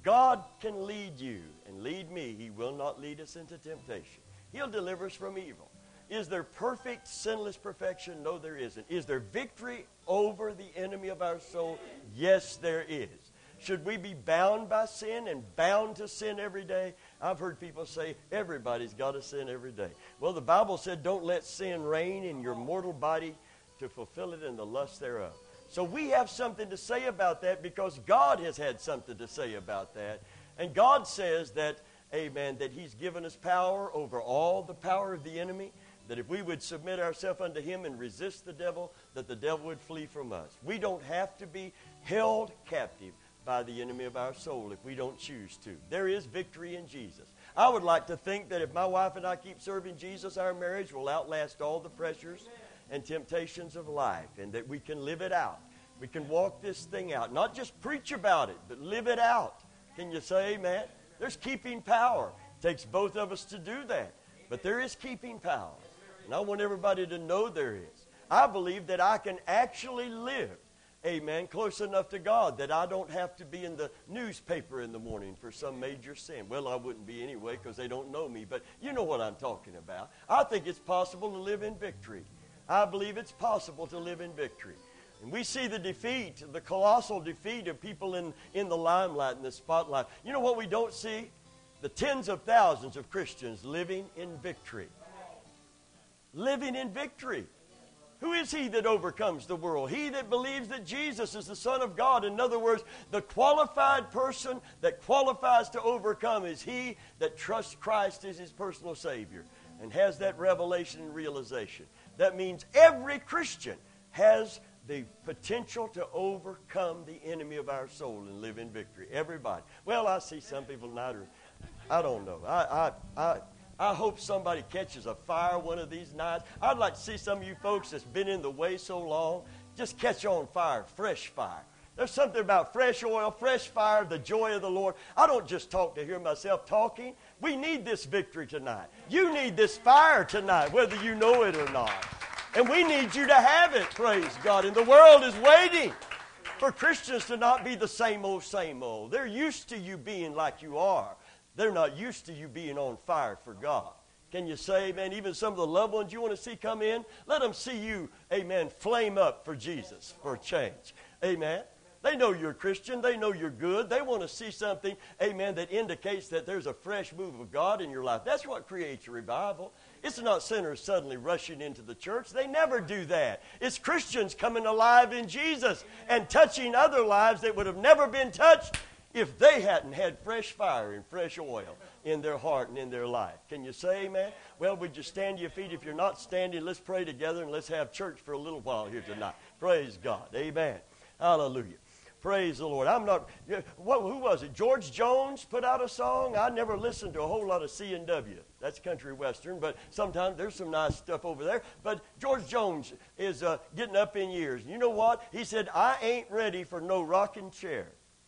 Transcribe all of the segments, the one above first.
God can lead you and lead me. He will not lead us into temptation. He'll deliver us from evil. Is there perfect, sinless perfection? No, there isn't. Is there victory over the enemy of our soul? Yes, there is. Should we be bound by sin and bound to sin every day? I've heard people say everybody's got to sin every day. Well, the Bible said don't let sin reign in your mortal body to fulfill it in the lust thereof. So we have something to say about that because God has had something to say about that. And God says that, amen, that He's given us power over all the power of the enemy, that if we would submit ourselves unto Him and resist the devil, that the devil would flee from us. We don't have to be held captive by the enemy of our soul if we don't choose to. There is victory in Jesus. I would like to think that if my wife and I keep serving Jesus, our marriage will outlast all the pressures and temptations of life, and that we can live it out. We can walk this thing out. Not just preach about it, but live it out. Can you say amen? There's keeping power. It takes both of us to do that. But there is keeping power. And I want everybody to know there is. I believe that I can actually live, amen, close enough to God that I don't have to be in the newspaper in the morning for some major sin. Well, I wouldn't be anyway because they don't know me, but you know what I'm talking about. I think it's possible to live in victory. I believe it's possible to live in victory. And we see the defeat, the colossal defeat of people in the limelight, in the spotlight. You know what we don't see? The tens of thousands of Christians living in victory. Living in victory. Who is he that overcomes the world? He that believes that Jesus is the Son of God. In other words, the qualified person that qualifies to overcome is he that trusts Christ as his personal Savior and has that revelation and realization. That means every Christian has the potential to overcome the enemy of our soul and live in victory. Everybody. Well, I see some people not. I don't know. I hope somebody catches a fire one of these nights. I'd like to see some of you folks that's been in the way so long just catch on fire, fresh fire. There's something about fresh oil, fresh fire, the joy of the Lord. I don't just talk to hear myself talking. We need this victory tonight. You need this fire tonight, whether you know it or not. And we need you to have it, praise God. And the world is waiting for Christians to not be the same old, same old. They're used to you being like you are. They're not used to you being on fire for God. Can you say, amen? Even some of the loved ones you want to see come in, let them see you, amen, flame up for Jesus, for a change. Amen. They know you're a Christian. They know you're good. They want to see something, amen, that indicates that there's a fresh move of God in your life. That's what creates a revival. It's not sinners suddenly rushing into the church. They never do that. It's Christians coming alive in Jesus and touching other lives that would have never been touched if they hadn't had fresh fire and fresh oil in their heart and in their life. Can you say amen? Well, would you stand to your feet? If you're not standing, let's pray together and let's have church for a little while here tonight. Praise God. Amen. Hallelujah. Praise the Lord. Who was it? George Jones put out a song. I never listened to a whole lot of C&W. That's country western, but sometimes there's some nice stuff over there. But George Jones is getting up in years. You know what? He said, I ain't ready for no rocking chair.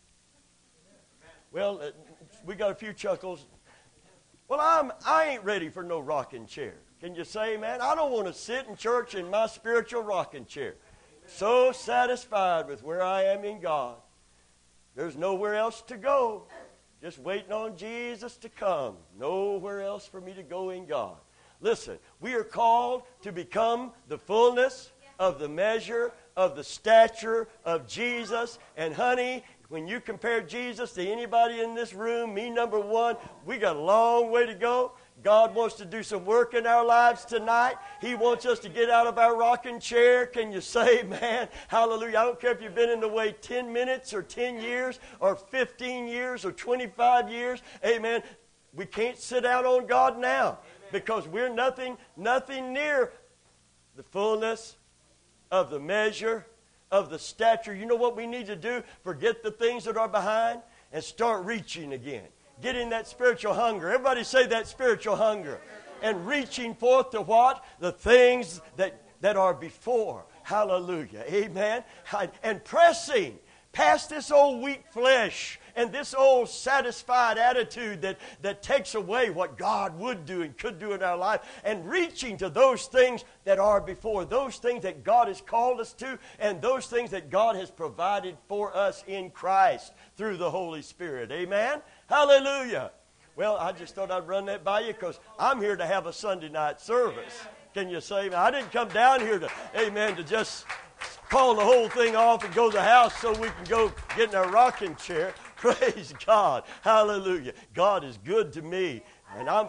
Well, we got a few chuckles. Well, I ain't ready for no rocking chair. Can you say, man? I don't want to sit in church in my spiritual rocking chair. So satisfied with where I am in God. There's nowhere else to go. Just waiting on Jesus to come. Nowhere else for me to go in God. Listen, we are called to become the fullness of the measure of the stature of Jesus. And honey, when you compare Jesus to anybody in this room, me number one, we got a long way to go. God wants to do some work in our lives tonight. He wants us to get out of our rocking chair. Can you say, man? Hallelujah. I don't care if you've been in the way 10 minutes or 10 years or 15 years or 25 years. Amen. We can't sit out on God now because we're nothing near the fullness of the measure of the stature. You know what we need to do? Forget the things that are behind and start reaching again. Getting that spiritual hunger. Everybody say that spiritual hunger. And reaching forth to what? The things that are before. Hallelujah. Amen. And pressing past this old weak flesh And this old satisfied attitude that takes away what God would do and could do in our life, and reaching to those things that are before, those things that God has called us to, and those things that God has provided for us in Christ through the Holy Spirit. Amen? Hallelujah. Well, I just thought I'd run that by you because I'm here to have a Sunday night service. Can you say, I didn't come down here to, amen, to just call the whole thing off and go to the house so we can go get in our rocking chair. Praise God. Hallelujah. God is good to me. And I'm,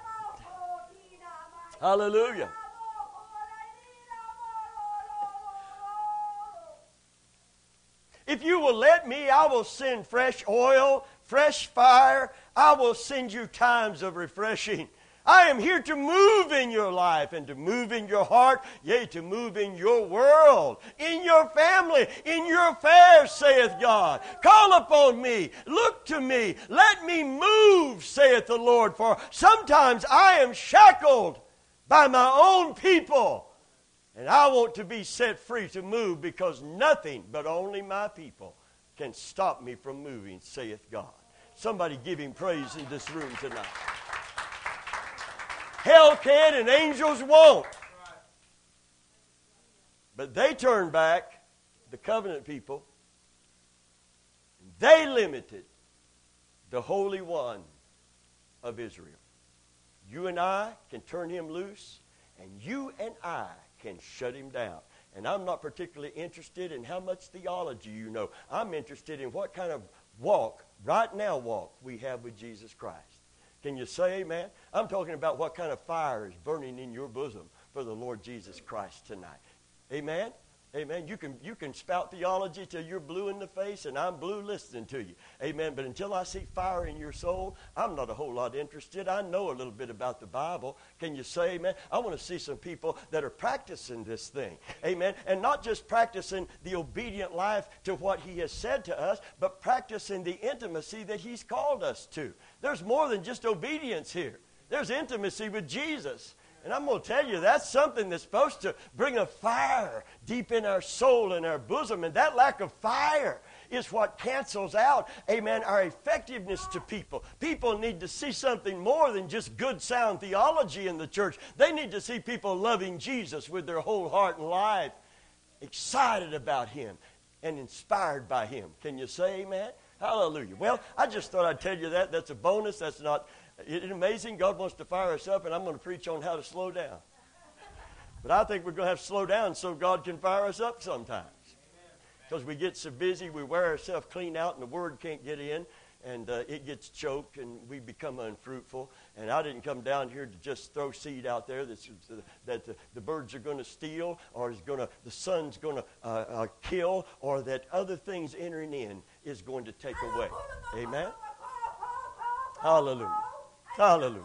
hallelujah. If you will let me, I will send fresh oil, fresh fire. I will send you times of refreshing. I am here to move in your life and to move in your heart, yea, to move in your world, in your family, in your affairs, saith God. Call upon me, look to me, let me move, saith the Lord, for sometimes I am shackled by my own people, and I want to be set free to move because nothing but only my people can stop me from moving, saith God. Somebody give him praise in this room tonight. Hell can and angels won't. But they turned back, the covenant people. They limited the Holy One of Israel. You and I can turn him loose, and you and I can shut him down. And I'm not particularly interested in how much theology you know. I'm interested in what kind of walk, right now walk, we have with Jesus Christ. Can you say amen? I'm talking about what kind of fire is burning in your bosom for the Lord Jesus Christ tonight. Amen? Amen. You can spout theology till you're blue in the face, and I'm blue listening to you. Amen. But until I see fire in your soul, I'm not a whole lot interested. I know a little bit about the Bible. Can you say amen? I want to see some people that are practicing this thing. Amen. And not just practicing the obedient life to what he has said to us, but practicing the intimacy that he's called us to. There's more than just obedience here. There's intimacy with Jesus. And I'm going to tell you, that's something that's supposed to bring a fire deep in our soul and our bosom. And that lack of fire is what cancels out, amen, our effectiveness to people. People need to see something more than just good, sound theology in the church. They need to see people loving Jesus with their whole heart and life, excited about him and inspired by him. Can you say amen? Hallelujah. Well, I just thought I'd tell you that. That's a bonus. That's not... Isn't it amazing? God wants to fire us up, and I'm going to preach on how to slow down. But I think we're going to have to slow down so God can fire us up sometimes. Because we get so busy, we wear ourselves clean out, and the Word can't get in, and it gets choked, and we become unfruitful. And I didn't come down here to just throw seed out there that the birds are going to steal, or the sun's going to kill, or that other things entering in is going to take away. Amen? Hallelujah. Hallelujah.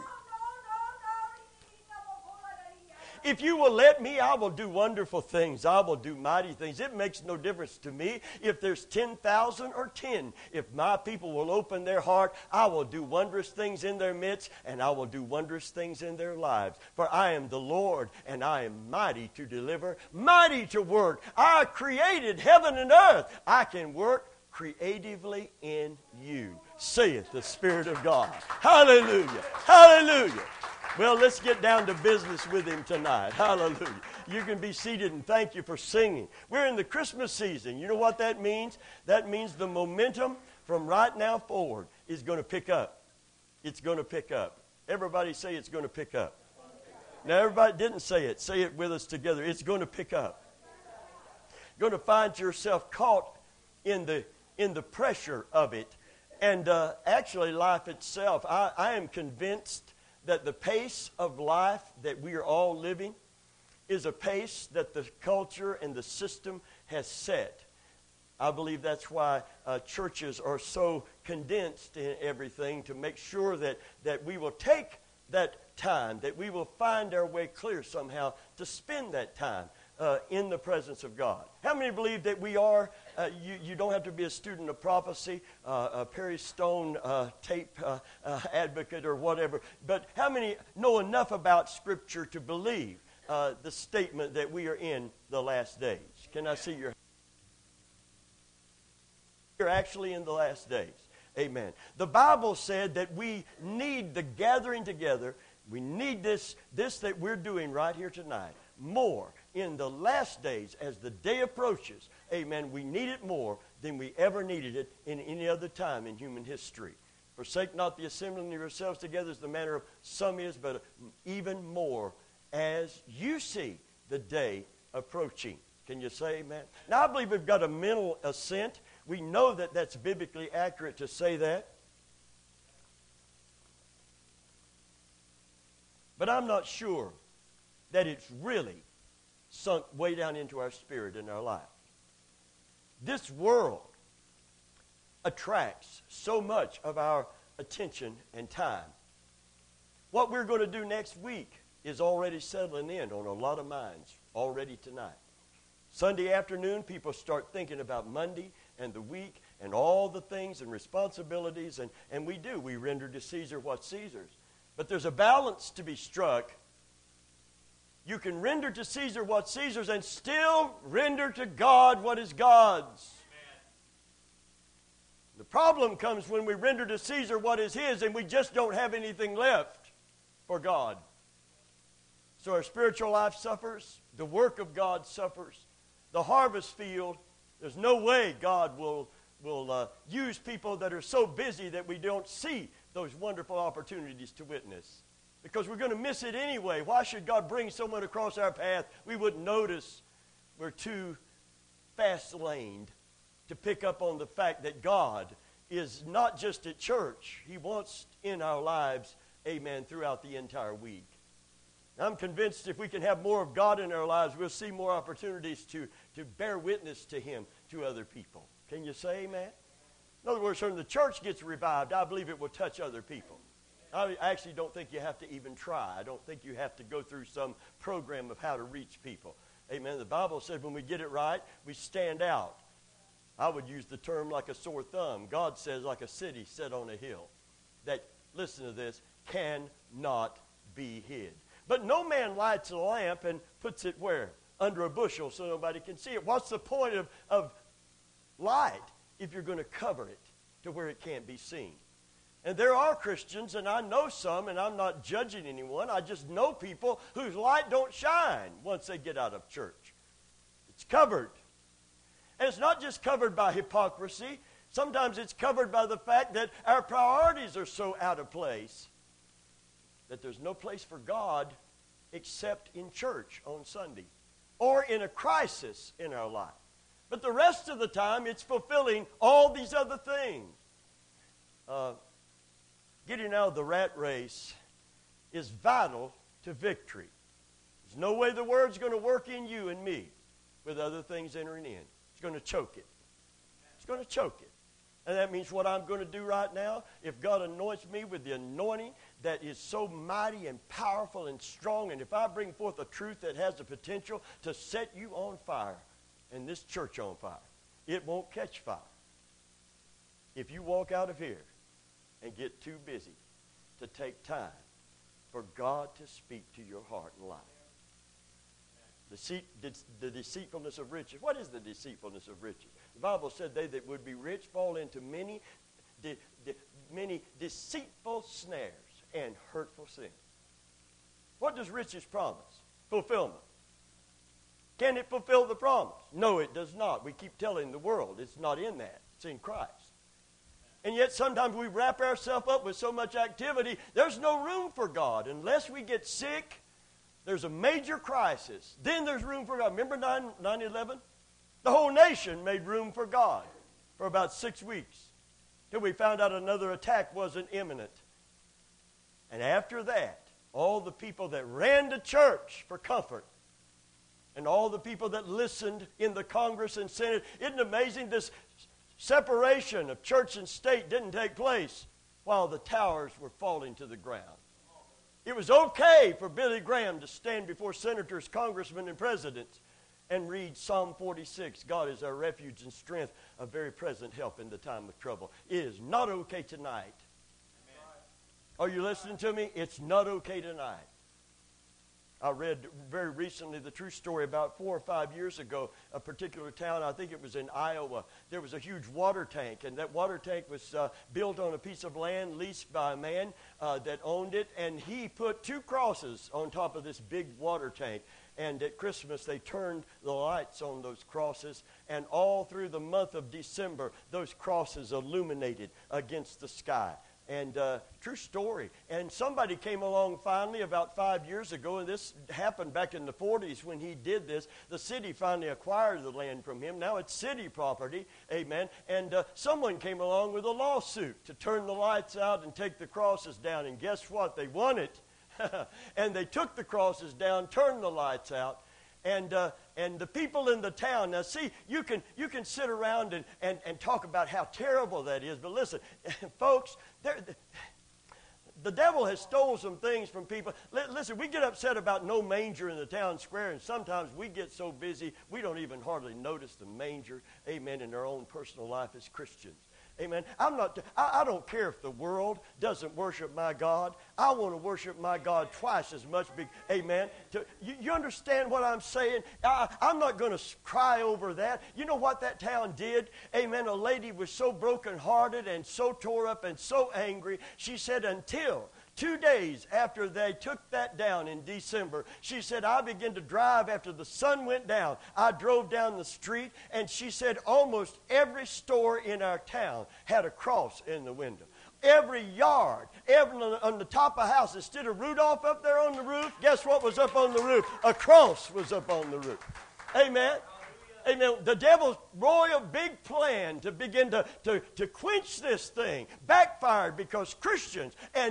If you will let me, I will do wonderful things. I will do mighty things. It makes no difference to me if there's 10,000 or 10. If my people will open their heart, I will do wondrous things in their midst, and I will do wondrous things in their lives. For I am the Lord, and I am mighty to deliver, mighty to work. I created heaven and earth. I can work creatively in you, saith the Spirit of God. Hallelujah. Hallelujah. Well, let's get down to business with him tonight. Hallelujah. You can be seated, and thank you for singing. We're in the Christmas season. You know what that means? That means the momentum from right now forward is going to pick up. It's going to pick up. Everybody say it's going to pick up. Now, everybody didn't say it. Say it with us together. It's going to pick up. You're going to find yourself caught in the pressure of it. And actually, life itself, I am convinced that the pace of life that we are all living is a pace that the culture and the system has set. I believe that's why churches are so condensed in everything, to make sure that we will take that time, that we will find our way clear somehow to spend that time in the presence of God. How many believe that we are, you don't have to be a student of prophecy, a Perry Stone tape advocate or whatever, but how many know enough about Scripture to believe the statement that we are in the last days? Can I see your... You're actually in the last days. Amen. The Bible said that we need the gathering together. We need this that we're doing right here tonight more in the last days as the day approaches. Amen. We need it more than we ever needed it in any other time in human history. Forsake not the assembling of yourselves together as the manner of some is, but even more as you see the day approaching. Can you say amen? Now, I believe we've got a mental assent. We know that that's biblically accurate to say that. But I'm not sure that it's really sunk way down into our spirit and our life. This world attracts so much of our attention and time. What we're going to do next week is already settling in on a lot of minds already tonight. Sunday afternoon, people start thinking about Monday and the week and all the things and responsibilities, and we do. We render to Caesar what's Caesar's. But there's a balance to be struck. You can render to Caesar what's Caesar's and still render to God what is God's. Amen. The problem comes when we render to Caesar what is his and we just don't have anything left for God. So our spiritual life suffers. The work of God suffers. The harvest field, there's no way God will use people that are so busy that we don't see those wonderful opportunities to witness. Because we're going to miss it anyway. Why should God bring someone across our path we wouldn't notice? We're too fast-laned to pick up on the fact that God is not just at church. He wants in our lives, amen, throughout the entire week. I'm convinced if we can have more of God in our lives, we'll see more opportunities to bear witness to Him to other people. Can you say amen? In other words, when the church gets revived, I believe it will touch other people. I actually don't think you have to even try. I don't think you have to go through some program of how to reach people. Amen. The Bible said when we get it right, we stand out. I would use the term like a sore thumb. God says like a city set on a hill that, listen to this, cannot be hid. But no man lights a lamp and puts it where? Under a bushel so nobody can see it. What's the point of light if you're going to cover it to where it can't be seen? And there are Christians, and I know some, and I'm not judging anyone. I just know people whose light don't shine once they get out of church. It's covered. And it's not just covered by hypocrisy. Sometimes it's covered by the fact that our priorities are so out of place that there's no place for God except in church on Sunday or in a crisis in our life. But the rest of the time, it's fulfilling all these other things. Getting out of the rat race is vital to victory. There's no way the Word's going to work in you and me with other things entering in. It's going to choke it. It's going to choke it. And that means what I'm going to do right now, if God anoints me with the anointing that is so mighty and powerful and strong, and if I bring forth a truth that has the potential to set you on fire and this church on fire, it won't catch fire. If you walk out of here and get too busy to take time for God to speak to your heart and life. The deceitfulness of riches. What is the deceitfulness of riches? The Bible said they that would be rich fall into many deceitful snares and hurtful sins. What does riches promise? Fulfillment. Can it fulfill the promise? No, it does not. We keep telling the world it's not in that. It's in Christ. And yet sometimes we wrap ourselves up with so much activity, there's no room for God. Unless we get sick, there's a major crisis. Then there's room for God. Remember 9/11? The whole nation made room for God for about 6 weeks till we found out another attack wasn't imminent. And after that, all the people that ran to church for comfort and all the people that listened in the Congress and Senate, isn't it amazing this separation of church and state didn't take place while the towers were falling to the ground. It was okay for Billy Graham to stand before senators, congressmen, and presidents and read Psalm 46, God is our refuge and strength, a very present help in the time of trouble. It is not okay tonight. Amen. Are you listening to me? It's not okay tonight I read very recently the true story about 4 or 5 years ago, a particular town, I think it was in Iowa. There was a huge water tank, and that water tank was built on a piece of land leased by a man that owned it, and he put 2 crosses on top of this big water tank. And at Christmas, they turned the lights on those crosses, and all through the month of December, those crosses illuminated against the sky. And true story. And somebody came along finally about 5 years ago, and this happened back in the 40s when he did this. The city finally acquired the land from him. Now it's city property, amen. And someone came along with a lawsuit to turn the lights out and take the crosses down. And guess what? They won it. And they took the crosses down, turned the lights out. And the people in the town, now see, you can sit around and talk about how terrible that is, but listen, folks, the devil has stole some things from people. Listen, we get upset about no manger in the town square, and sometimes we get so busy we don't even hardly notice the manger, amen, in our own personal life as Christians. Amen. I don't care if the world doesn't worship my God. I want to worship my God twice as much. Amen. You understand what I'm saying? I'm not going to cry over that. You know what that town did? Amen. A lady was so brokenhearted and so tore up and so angry. She said until 2 days after they took that down in December, she said, I began to drive after the sun went down. I drove down the street, and she said almost every store in our town had a cross in the window. Every yard, on the top of a house, instead of Rudolph up there on the roof, guess what was up on the roof? A cross was up on the roof. Amen. Amen. The devil's royal big plan to begin to quench this thing backfired because Christians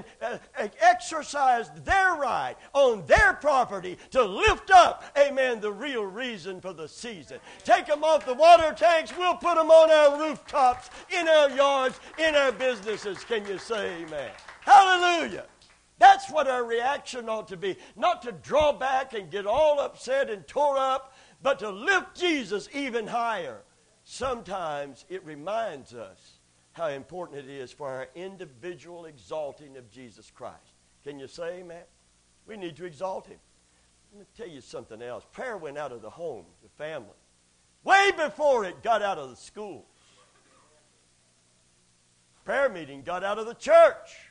exercised their right on their property to lift up, amen, the real reason for the season. Take them off the water tanks. We'll put them on our rooftops, in our yards, in our businesses. Can you say amen? Hallelujah. That's what our reaction ought to be. Not to draw back and get all upset and tore up, but to lift Jesus even higher. Sometimes it reminds us how important it is for our individual exalting of Jesus Christ. Can you say amen? We need to exalt him. Let me tell you something else. Prayer went out of the home, the family, way before it got out of the school. Prayer meeting got out of the church.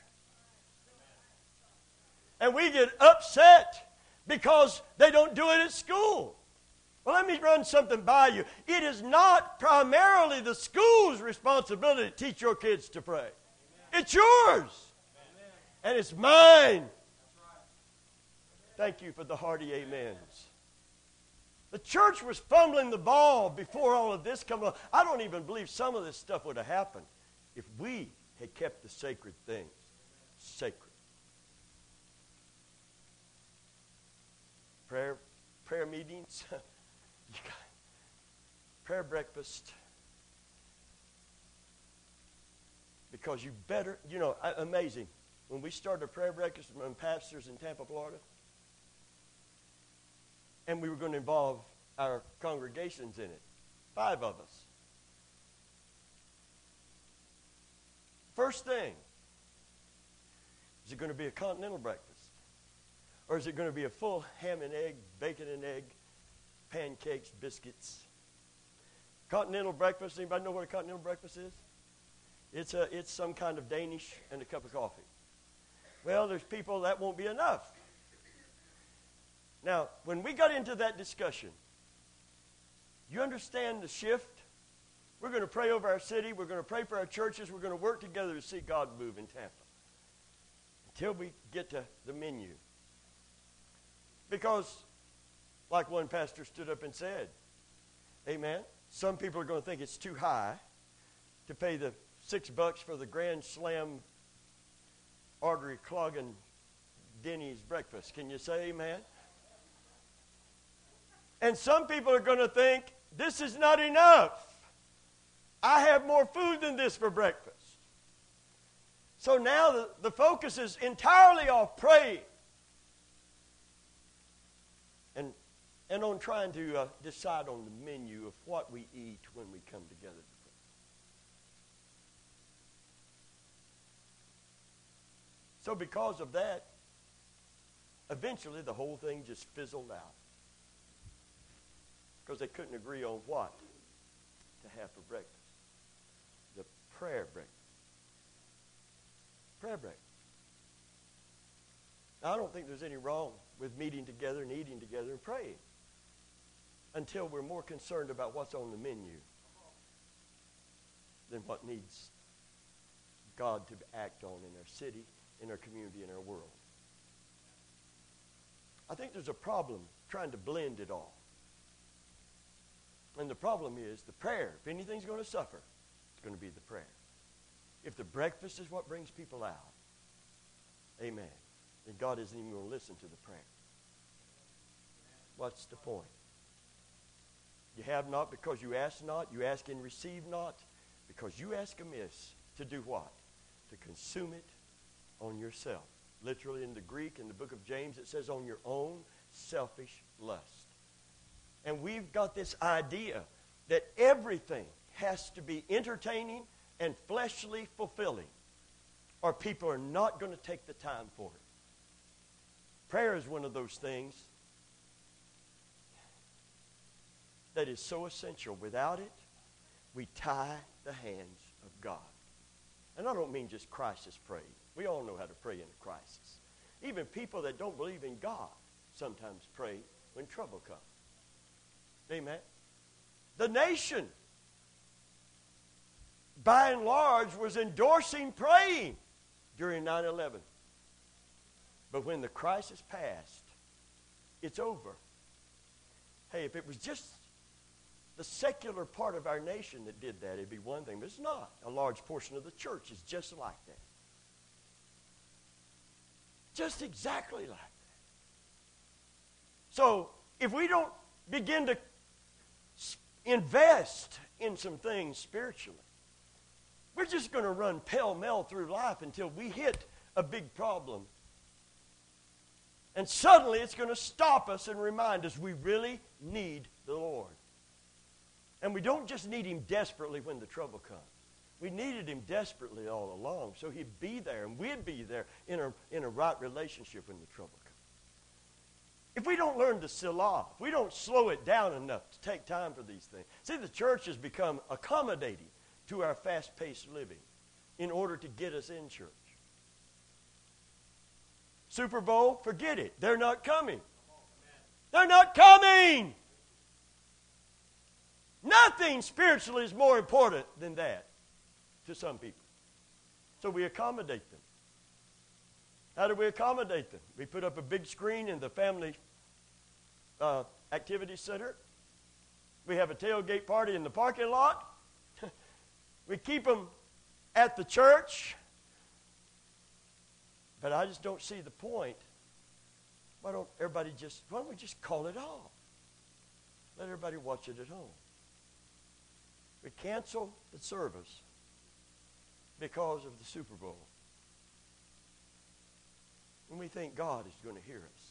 And we get upset because they don't do it at school. Well, let me run something by you. It is not primarily the school's responsibility to teach your kids to pray. Amen. It's yours. Amen. And it's mine. Right. Thank you for the hearty amens. The church was fumbling the ball before all of this came along. I don't even believe some of this stuff would have happened if we had kept the sacred things sacred. Prayer meetings. Prayer breakfast. Because you better, amazing. When we started a prayer breakfast among pastors in Tampa, Florida, and we were going to involve our congregations in it, 5 of us. First thing, is it going to be a continental breakfast? Or is it going to be a full ham and egg, bacon and egg, pancakes, biscuits? Continental breakfast, anybody know what a continental breakfast is? It's some kind of Danish and a cup of coffee. Well, there's people that won't be enough. Now, when we got into that discussion, you understand the shift? We're going to pray over our city. We're going to pray for our churches. We're going to work together to see God move in Tampa until we get to the menu. Because, like one pastor stood up and said, amen, some people are going to think it's too high to pay the $6 for the Grand Slam artery clogging Denny's breakfast. Can you say amen? And some people are going to think, this is not enough. I have more food than this for breakfast. So now the focus is entirely off praying and on trying to decide on the menu of what we eat when we come together to pray. So because of that, Eventually, the whole thing just fizzled out because they couldn't agree on what to have for breakfast. The prayer breakfast. Prayer breakfast. Now, I don't think there's any wrong with meeting together and eating together and praying until we're more concerned about what's on the menu than what needs God to act on in our city, in our community, in our world. I think there's a problem trying to blend it all. And the problem is the prayer. If anything's going to suffer, it's going to be the prayer. If the breakfast is what brings people out, amen, then God isn't even going to listen to the prayer. What's the point? You have not because you ask not. You ask and receive not because you ask amiss to do what? To consume it on yourself. Literally in the Greek, in the book of James, it says on your own selfish lust. And we've got this idea that everything has to be entertaining and fleshly fulfilling, or people are not going to take the time for it. Prayer is one of those things that is so essential. Without it, we tie the hands of God. And I don't mean just crisis praying. We all know how to pray in a crisis. Even people that don't believe in God sometimes pray when trouble comes. Amen. The nation, by and large, was endorsing praying during 9/11. But when the crisis passed, it's over. Hey, if it was just the secular part of our nation that did that, it'd be one thing. But it's not. A large portion of the church is just like that. Just exactly like that. So, if we don't begin to invest in some things spiritually, we're just going to run pell-mell through life until we hit a big problem. And suddenly it's going to stop us and remind us we really need the Lord. And we don't just need Him desperately when the trouble comes. We needed Him desperately all along, so He'd be there, and we'd be there in a right relationship when the trouble comes. If we don't learn to Selah, if we don't slow it down enough to take time for these things. See, the church has become accommodating to our fast-paced living in order to get us in church. Super Bowl, forget it. They're not coming. They're not coming. Nothing spiritually is more important than that to some people. So we accommodate them. How do we accommodate them? We put up a big screen in the family activity center. We have a tailgate party in the parking lot. We keep them at the church. But I just don't see the point. Why don't we just call it off? Let everybody watch it at home. We cancel the service because of the Super Bowl. And we think God is going to hear us.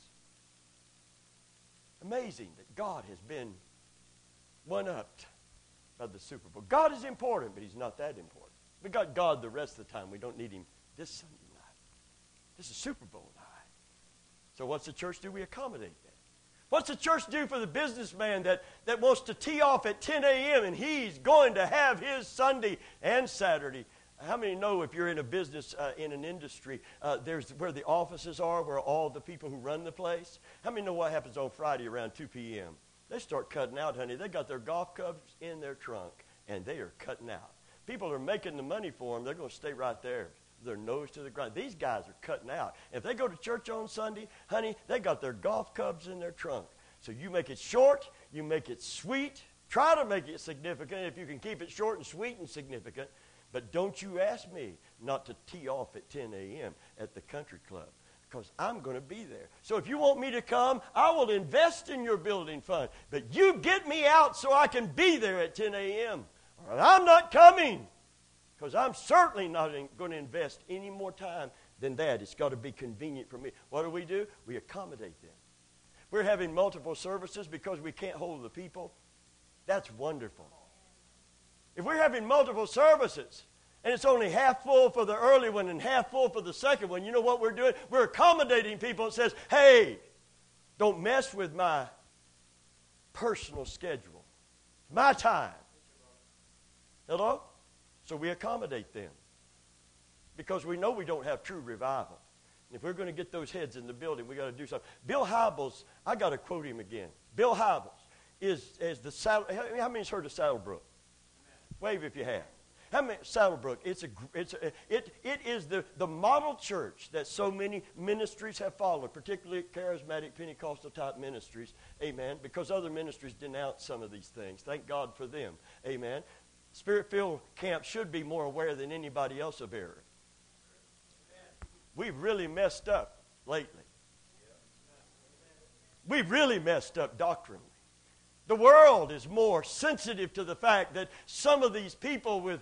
Amazing that God has been one-upped by the Super Bowl. God is important, but He's not that important. We got God the rest of the time. We don't need Him this Sunday night. This is Super Bowl night. So what's the church do? We accommodate that. What's the church do for the businessman that wants to tee off at 10 a.m. and he's going to have his Sunday and Saturday? How many know if you're in a business, in an industry, there's where the offices are, where all the people who run the place? How many know what happens on Friday around 2 p.m.? They start cutting out, honey. They got their golf clubs in their trunk, and they are cutting out. People are making the money for them. They're going to stay right there, their nose to the ground. These guys are cutting out. If they go to church on Sunday, honey, they got their golf clubs in their trunk. So you make it short, you make it sweet. Try to make it significant if you can keep it short and sweet and significant. But don't you ask me not to tee off at 10 a.m. at the country club, because I'm going to be there. So if you want me to come, I will invest in your building fund. But you get me out so I can be there at 10 a.m. or I'm not coming, because I'm certainly not going to invest any more time than that. It's got to be convenient for me. What do? We accommodate them. We're having multiple services because we can't hold the people. That's wonderful. If we're having multiple services And it's only half full for the early one and half full for the second one. You know what we're doing? We're accommodating people. It says, hey, don't mess with my personal schedule. It's my time. Hello? So we accommodate them. Because we know we don't have true revival. And if we're going to get those heads in the building, we got to do something. Bill Hybels, I got to quote him again. Bill Hybels is the Saddle. How many's heard of Saddlebrook? Wave if you have. How many? Saddlebrook. It is the model church that so many ministries have followed, particularly charismatic Pentecostal type ministries. Amen. Because other ministries denounce some of these things. Thank God for them. Amen. Spirit-filled camp should be more aware than anybody else of error. We've really messed up lately. We've really messed up doctrinally. The world is more sensitive to the fact that some of these people with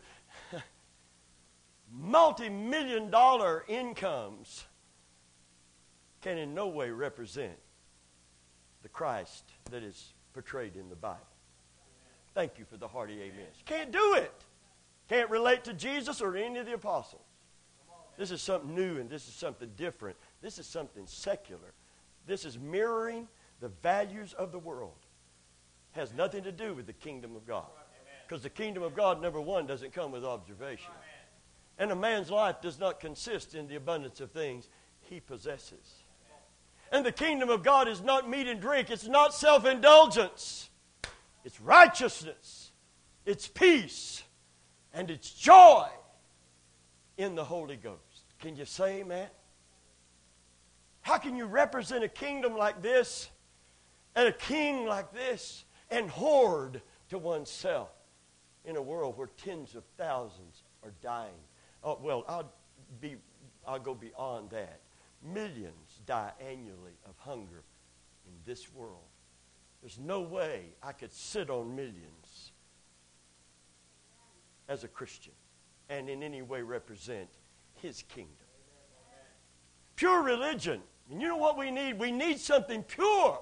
multi-million-dollar incomes can in no way represent the Christ that is portrayed in the Bible. Thank you for the hearty amens. Can't do it. Can't relate to Jesus or any of the apostles. This is something new and this is something different. This is something secular. This is mirroring the values of the world. Has nothing to do with the kingdom of God. Because the kingdom of God, number one, doesn't come with observation. And a man's life does not consist in the abundance of things he possesses. And the kingdom of God is not meat and drink. It's not self-indulgence. It's righteousness. It's peace. And it's joy in the Holy Ghost. Can you say amen? How can you represent a kingdom like this and a king like this and hoard to oneself in a world where tens of thousands are dying? Oh, well, I'll go beyond that. Millions die annually of hunger in this world. There's no way I could sit on millions as a Christian and in any way represent His kingdom. Pure religion. And you know what we need? We need something pure.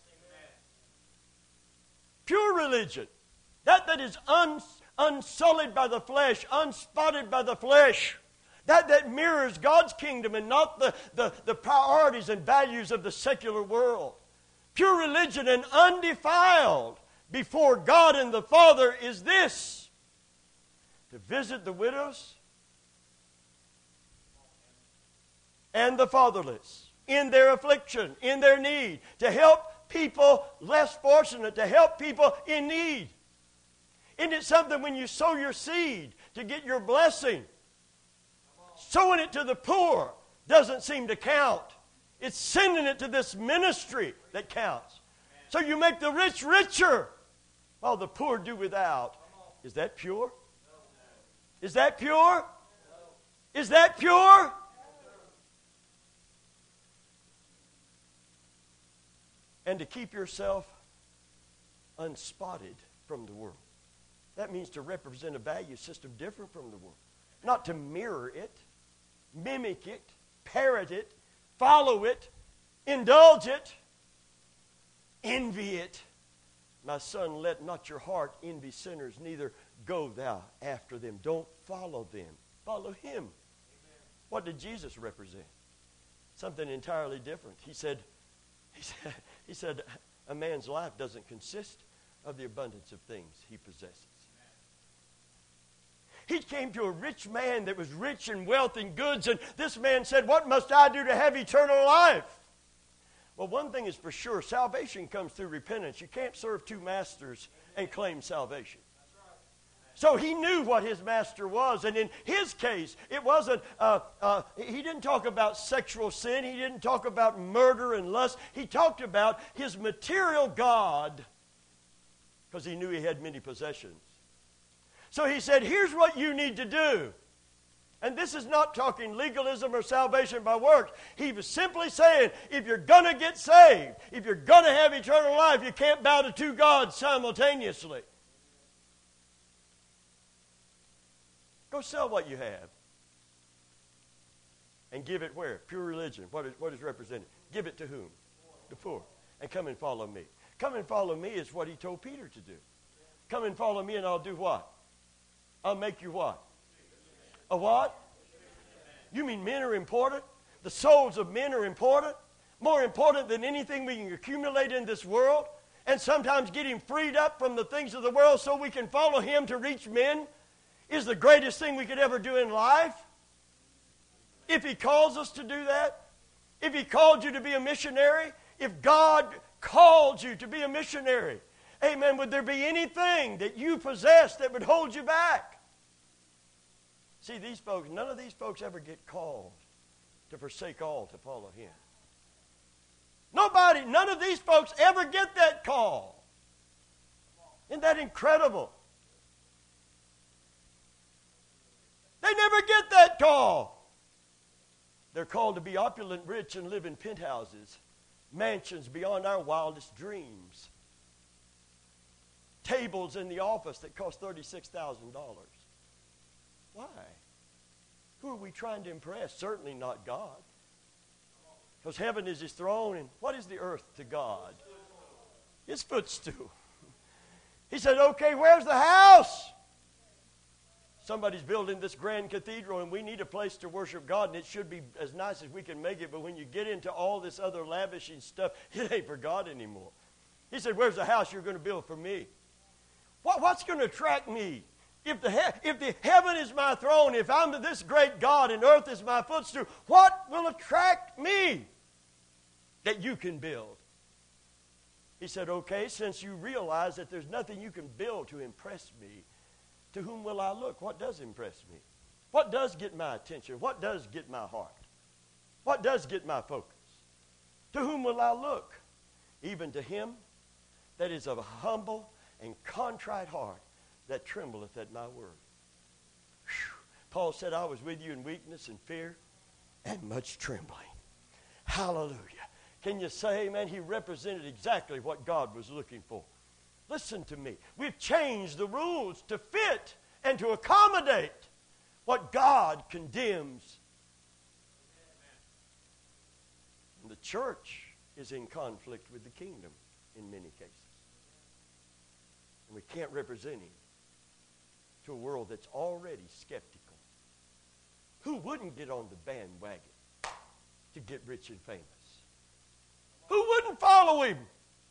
Pure religion. That is unsullied by the flesh, unspotted by the flesh. That mirrors God's kingdom and not the priorities and values of the secular world. Pure religion and undefiled before God and the Father is this: to visit the widows and the fatherless in their affliction, in their need, to help people less fortunate, to help people in need. Isn't it something when you sow your seed to get your blessing? Sowing it to the poor doesn't seem to count. It's sending it to this ministry that counts. So you make the rich richer while the poor do without. Is that pure? Is that pure? Is that pure? And to keep yourself unspotted from the world. That means to represent a value system different from the world. Not to mirror it, mimic it, parrot it, follow it, indulge it, envy it. My son, let not your heart envy sinners, neither go thou after them. Don't follow them. Follow Him. Amen. What did Jesus represent? Something entirely different. He said, a man's life doesn't consist of the abundance of things he possesses. He came to a rich man that was rich in wealth and goods, and this man said, what must I do to have eternal life? Well, one thing is for sure, salvation comes through repentance. You can't serve two masters and claim salvation. So he knew what his master was, and in his case, it wasn't, he didn't talk about sexual sin, he didn't talk about murder and lust, he talked about his material God, because he knew he had many possessions. So he said, here's what you need to do. And this is not talking legalism or salvation by works. He was simply saying, if you're going to get saved, if you're going to have eternal life, you can't bow to two gods simultaneously. Go sell what you have and give it where? Pure religion. What is represented? Give it to whom? The poor. And come and follow me. Come and follow me is what he told Peter to do. Come and follow me and I'll do what? I'll make you what? A what? You mean men are important? The souls of men are important? More important than anything we can accumulate in this world? And sometimes getting freed up from the things of the world so we can follow Him to reach men is the greatest thing we could ever do in life? If He calls us to do that? If He called you to be a missionary? If God called you to be a missionary? Amen. Would there be anything that you possess that would hold you back? See, these folks, none of these folks ever get called to forsake all to follow Him. None of these folks ever get that call. Isn't that incredible? They never get that call. They're called to be opulent, rich, and live in penthouses, mansions beyond our wildest dreams, tables in the office that cost $36,000. Why? Who are we trying to impress? Certainly not God. Because heaven is His throne, and what is the earth to God? His footstool. He said, okay, where's the house? Somebody's building this grand cathedral, and we need a place to worship God, and it should be as nice as we can make it, but when you get into all this other lavishing stuff, it ain't for God anymore. He said, where's the house you're going to build for me? What's going to attract me? If the heaven is my throne, if I'm this great God and earth is my footstool, what will attract me that you can build? He said, okay, since you realize that there's nothing you can build to impress me, to whom will I look? What does impress me? What does get my attention? What does get my heart? What does get my focus? To whom will I look? Even to Him that is of a humble and contrite heart, that trembleth at my word. Whew. Paul said, I was with you in weakness and fear and much trembling. Hallelujah. Can you say amen? He represented exactly what God was looking for. Listen to me. We've changed the rules to fit and to accommodate what God condemns. And the church is in conflict with the kingdom in many cases. And we can't represent Him to a world that's already skeptical. Who wouldn't get on the bandwagon to get rich and famous? Who wouldn't follow Him?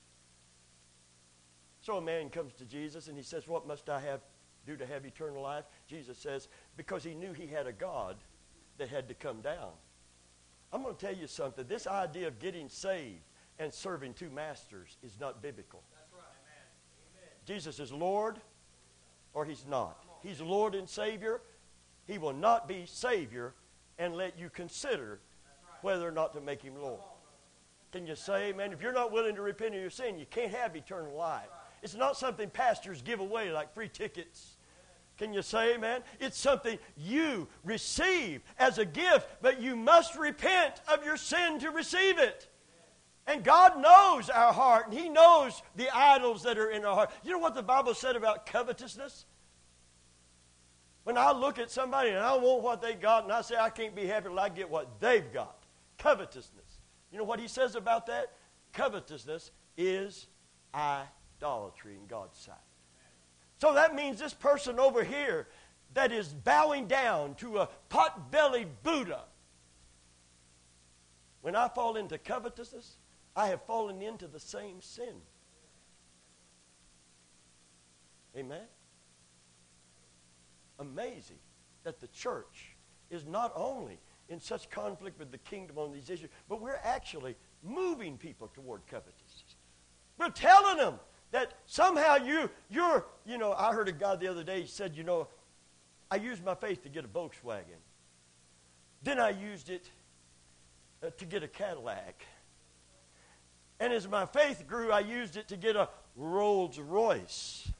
So a man comes to Jesus and he says, what must I do to have eternal life? Jesus says, because he knew he had a God that had to come down. I'm going to tell you something. This idea of getting saved and serving two masters is not biblical. That's right, amen. Jesus is Lord or He's not. He's Lord and Savior. He will not be Savior and let you consider whether or not to make Him Lord. Can you say amen? If you're not willing to repent of your sin, you can't have eternal life. It's not something pastors give away like free tickets. Can you say amen? It's something you receive as a gift, but you must repent of your sin to receive it. And God knows our heart, and He knows the idols that are in our heart. You know what the Bible said about covetousness? When I look at somebody and I want what they got, and I say I can't be happy till I get what they've got. Covetousness. You know what He says about that? Covetousness is idolatry in God's sight. So that means this person over here that is bowing down to a pot-bellied Buddha, when I fall into covetousness, I have fallen into the same sin. Amen? Amazing that the church is not only in such conflict with the kingdom on these issues, but we're actually moving people toward covetousness. We're telling them that somehow you're, I heard a guy the other day, he said, I used my faith to get a Volkswagen. Then I used it to get a Cadillac. And as my faith grew, I used it to get a Rolls Royce.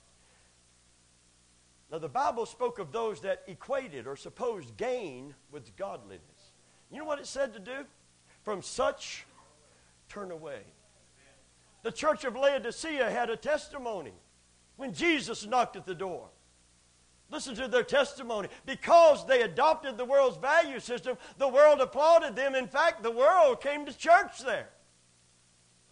Now, the Bible spoke of those that equated or supposed gain with godliness. You know what it said to do? From such, turn away. The church of Laodicea had a testimony when Jesus knocked at the door. Listen to their testimony. Because they adopted the world's value system, the world applauded them. In fact, the world came to church there.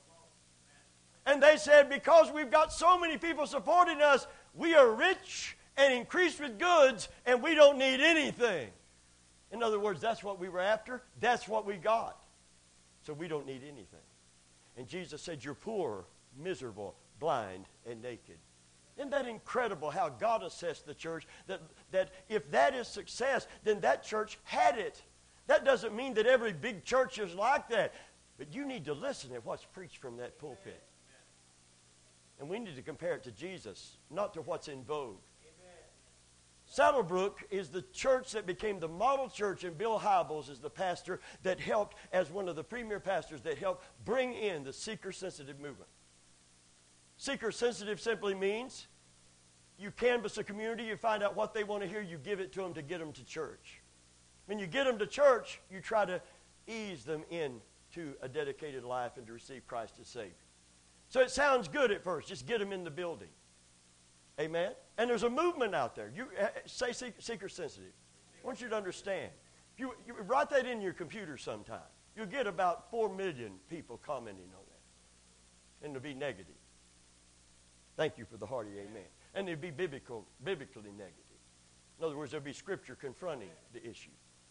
And they said, because we've got so many people supporting us, we are rich and increased with goods, and we don't need anything. In other words, that's what we were after. That's what we got. So we don't need anything. And Jesus said, you're poor, miserable, blind, and naked. Isn't that incredible how God assessed the church? That if that is success, then that church had it. That doesn't mean that every big church is like that. But you need to listen to what's preached from that pulpit. And we need to compare it to Jesus, not to what's in vogue. Saddlebrook is the church that became the model church, and Bill Hybels is the pastor that helped, as one of the premier pastors, that helped bring in the seeker-sensitive movement. Seeker-sensitive simply means you canvass a community, you find out what they want to hear, you give it to them to get them to church. When you get them to church, you try to ease them into a dedicated life and to receive Christ as Savior. So it sounds good at first, just get them in the building. Amen? And there's a movement out there. You say seeker-sensitive. I want you to understand. You write that in your computer sometime. You'll get about 4 million people commenting on that. And it'll be negative. Thank you for the hearty amen. And it'll be biblically negative. In other words, there'll be scripture confronting the issue.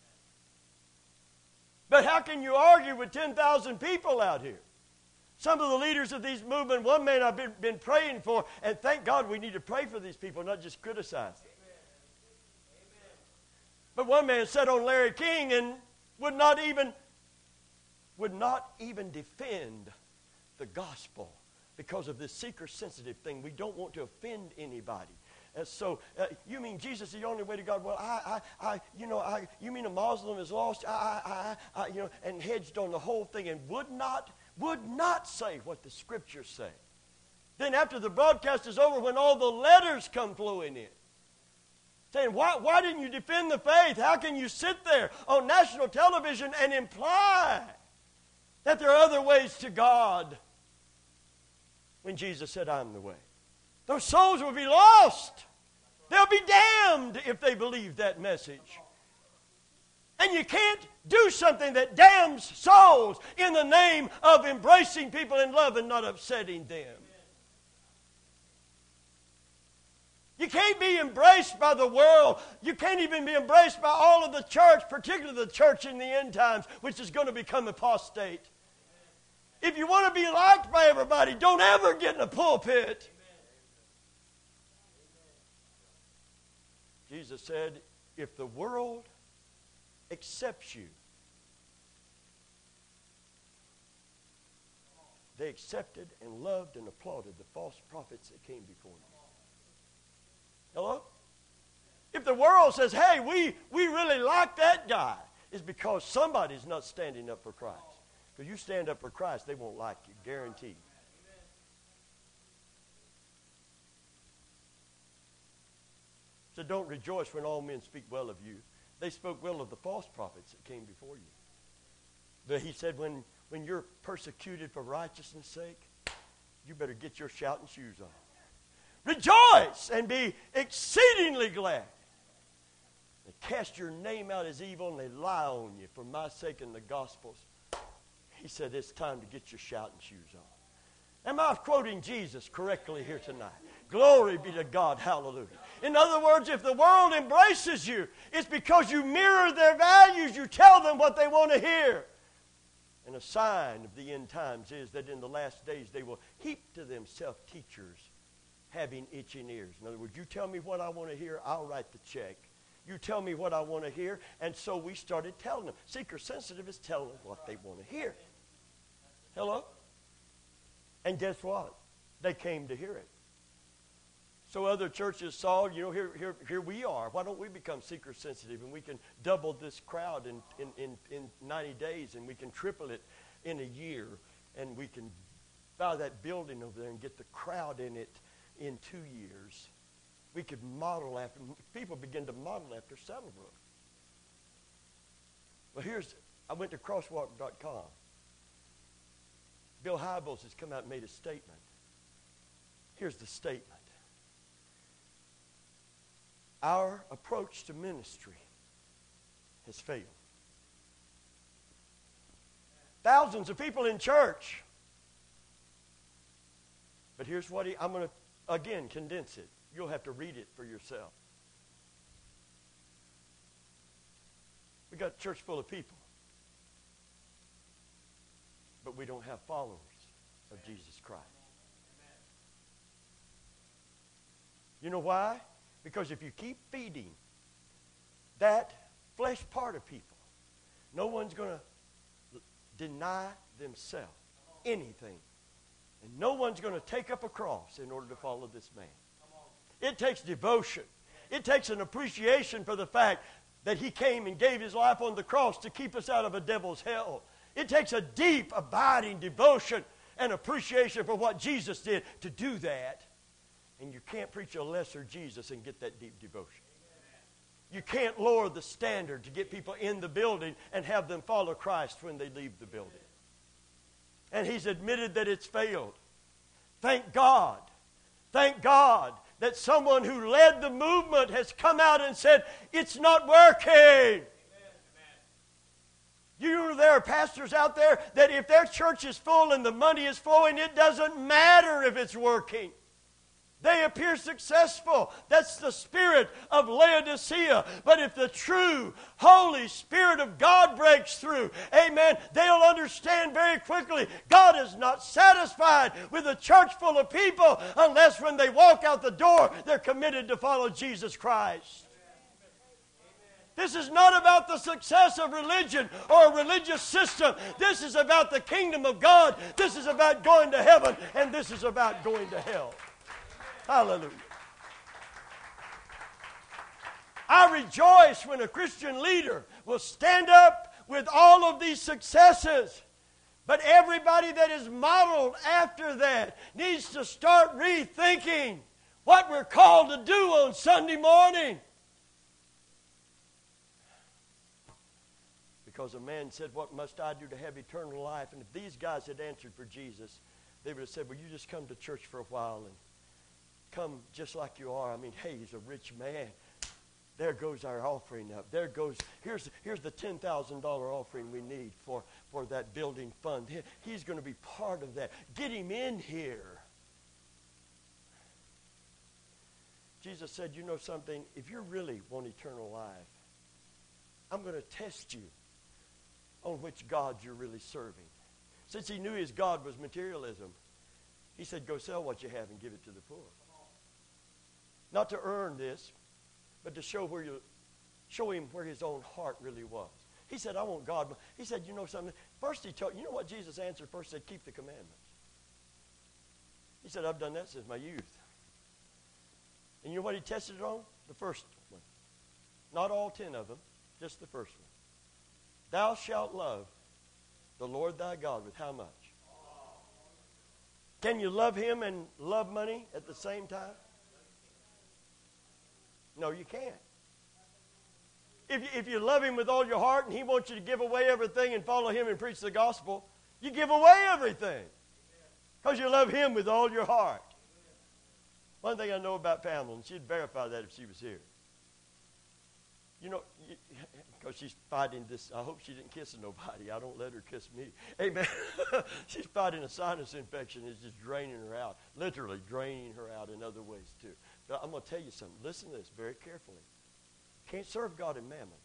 But how can you argue with 10,000 people out here? Some of the leaders of these movements, one man I've been praying for, and thank God we need to pray for these people, not just criticize them. Amen. But one man sat on Larry King and would not even defend the gospel because of this seeker-sensitive thing. We don't want to offend anybody. And so, you mean Jesus is the only way to God? Well, you mean a Muslim is lost? And hedged on the whole thing and would not say what the Scriptures say. Then after the broadcast is over, when all the letters come flowing in, saying, why didn't you defend the faith? How can you sit there on national television and imply that there are other ways to God when Jesus said, I'm the way? Those souls will be lost. They'll be damned if they believe that message. And you can't do something that damns souls in the name of embracing people in love and not upsetting them. You can't be embraced by the world. You can't even be embraced by all of the church, particularly the church in the end times, which is going to become apostate. If you want to be liked by everybody, don't ever get in a pulpit. Jesus said, if the world accepts you, they accepted and loved and applauded the false prophets that came before you. Hello? If the world says, hey, we really like that guy, it's because somebody's not standing up for Christ. Because you stand up for Christ, they won't like you, guaranteed. So don't rejoice when all men speak well of you. They spoke well of the false prophets that came before you. But he said, when you're persecuted for righteousness' sake, you better get your shouting shoes on. Rejoice and be exceedingly glad. They cast your name out as evil and they lie on you for my sake and the gospel's. He said, it's time to get your shouting shoes on. Am I quoting Jesus correctly here tonight? Glory be to God. Hallelujah. In other words, if the world embraces you, it's because you mirror their values. You tell them what they want to hear. And a sign of the end times is that in the last days they will heap to themselves teachers having itching ears. In other words, you tell me what I want to hear, I'll write the check. You tell me what I want to hear. And so we started telling them. Seeker-sensitive is telling them what they want to hear. Hello? And guess what? They came to hear it. So other churches saw, here we are. Why don't we become seeker-sensitive and we can double this crowd in 90 days and we can triple it in a year and we can buy that building over there and get the crowd in it in 2 years. We could model after, people begin to model after Saddlebrook. Well, I went to crosswalk.com. Bill Hybels has come out and made a statement. Here's the statement. Our approach to ministry has failed. Thousands of people in church. But here's what I'm going to, again, condense it. You'll have to read it for yourself. We got a church full of people, but we don't have followers of Jesus Christ. You know why? Because if you keep feeding that flesh part of people, no one's going to deny themselves anything. And no one's going to take up a cross in order to follow this man. It takes devotion. It takes an appreciation for the fact that he came and gave his life on the cross to keep us out of a devil's hell. It takes a deep, abiding devotion and appreciation for what Jesus did to do that. And you can't preach a lesser Jesus and get that deep devotion. You can't lower the standard to get people in the building and have them follow Christ when they leave the building. And he's admitted that it's failed. Thank God. Thank God that someone who led the movement has come out and said, it's not working. You know, there are pastors out there that if their church is full and the money is flowing, it doesn't matter if it's working. They appear successful. That's the spirit of Laodicea. But if the true, Holy Spirit of God breaks through, amen, they'll understand very quickly God is not satisfied with a church full of people unless when they walk out the door, they're committed to follow Jesus Christ. This is not about the success of religion or a religious system. This is about the kingdom of God. This is about going to heaven, and this is about going to hell. Hallelujah. I rejoice when a Christian leader will stand up with all of these successes. But everybody that is modeled after that needs to start rethinking what we're called to do on Sunday morning. Because a man said, what must I do to have eternal life? And if these guys had answered for Jesus, they would have said, well, you just come to church for a while and come just like you are. I mean, hey, he's a rich man. There goes our offering up. There goes, here's the $10,000 offering we need for that building fund. He's going to be part of that. Get him in here. Jesus said, you know something? If you really want eternal life, I'm going to test you on which God you're really serving. Since he knew his God was materialism, he said, go sell what you have and give it to the poor. Not to earn this, but to show him where his own heart really was. He said, I want God. He said, you know something? First you know what Jesus answered first? He said, keep the commandments. He said, I've done that since my youth. And you know what he tested it on? The first one. Not all 10 of them, just the first one. Thou shalt love the Lord thy God with how much? Can you love him and love money at the same time? No, you can't. If you love him with all your heart and he wants you to give away everything and follow him and preach the gospel, you give away everything because you love him with all your heart. One thing I know about Pamela, and she'd verify that if she was here. You know, because she's fighting this. I hope she didn't kiss nobody. I don't let her kiss me. Amen. She's fighting a sinus infection. It's just draining her out, literally draining her out in other ways too. But I'm going to tell you something. Listen to this very carefully. Can't serve God and mammon.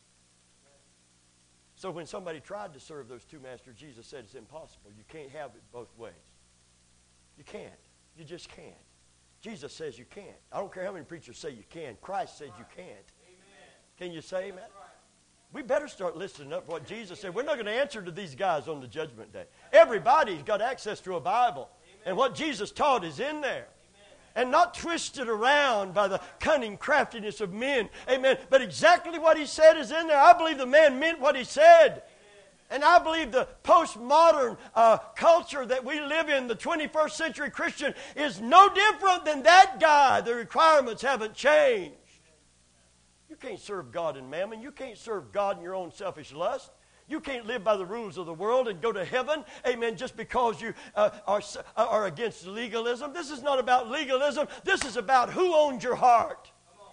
So when somebody tried to serve those two masters, Jesus said it's impossible. You can't have it both ways. You can't. You just can't. Jesus says you can't. I don't care how many preachers say you can. Christ said you can't. Can you say amen? We better start listening up what Jesus said. We're not going to answer to these guys on the judgment day. Everybody's got access to a Bible. And what Jesus taught is in there. And not twisted around by the cunning craftiness of men. Amen. But exactly what he said is in there. I believe the man meant what he said. And I believe the postmodern culture that we live in, the 21st century Christian, is no different than that guy. The requirements haven't changed. You can't serve God in mammon. You can't serve God in your own selfish lust. You can't live by the rules of the world and go to heaven, amen, just because you are against legalism. This is not about legalism. This is about who owns your heart.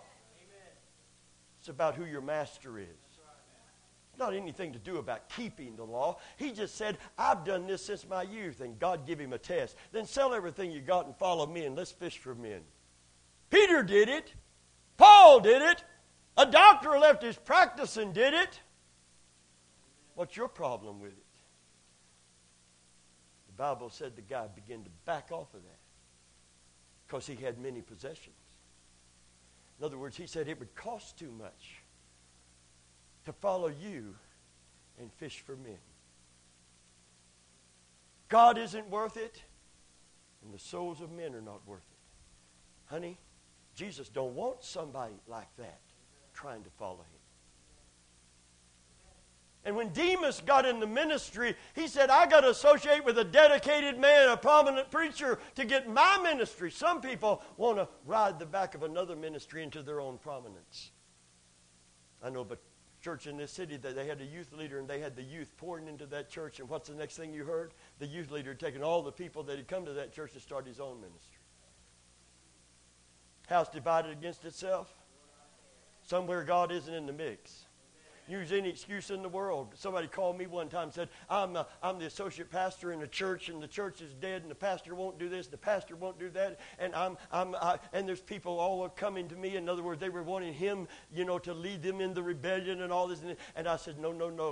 It's about who your master is. It's not anything to do about keeping the law. He just said, I've done this since my youth, and God give him a test. Then sell everything you got and follow me, and let's fish for men. Peter did it. Paul did it. A doctor left his practice and did it. What's your problem with it? The Bible said the guy began to back off of that because he had many possessions. In other words, he said it would cost too much to follow you and fish for men. God isn't worth it, and the souls of men are not worth it. Honey, Jesus don't want somebody like that trying to follow him. And when Demas got in the ministry, he said, I got to associate with a dedicated man, a prominent preacher, to get my ministry. Some people want to ride the back of another ministry into their own prominence. I know, but church in this city, that they had a youth leader, and they had the youth pouring into that church. And what's the next thing you heard? The youth leader had taken all the people that had come to that church to start his own ministry. House divided against itself. Somewhere God isn't in the mix. Use any excuse in the world. Somebody called me one time and said, I'm the associate pastor in the church, and the church is dead, and the pastor won't do this, the pastor won't do that, and and there's people all coming to me. In other words, they were wanting him, to lead them in the rebellion and all this. And I said, no.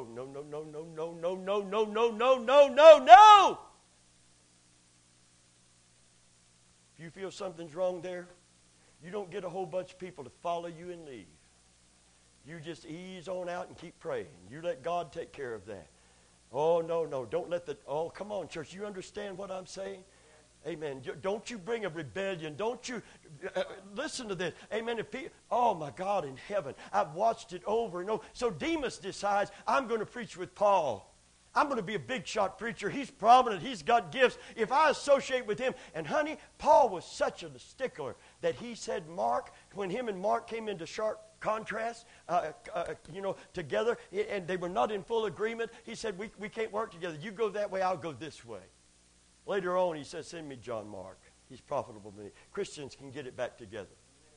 If you feel something's wrong there, you don't get a whole bunch of people to follow you and leave. You just ease on out and keep praying. You let God take care of that. Oh, no. Don't let come on, church. You understand what I'm saying? Amen. Don't you bring a rebellion. Don't you, listen to this. Amen. Oh, my God in heaven. I've watched it over and over. So Demas decides, I'm going to preach with Paul. I'm going to be a big shot preacher. He's prominent. He's got gifts. If I associate with him. And honey, Paul was such a stickler that he said Mark, when him and Mark came into sharp contrast, together, and they were not in full agreement, he said, we can't work together. You go that way, I'll go this way. Later on, he said, send me John Mark. He's profitable to me. Christians can get it back together.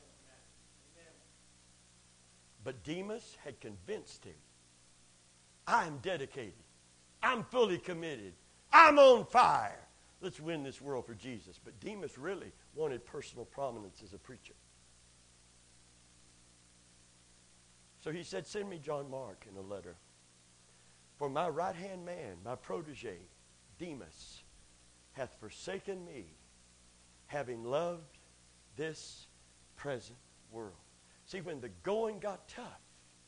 But Demas had convinced him, I'm dedicated. I'm fully committed. I'm on fire. Let's win this world for Jesus. But Demas really wanted personal prominence as a preacher. So he said, send me John Mark in a letter. For my right-hand man, my protege, Demas, hath forsaken me, having loved this present world. See, when the going got tough,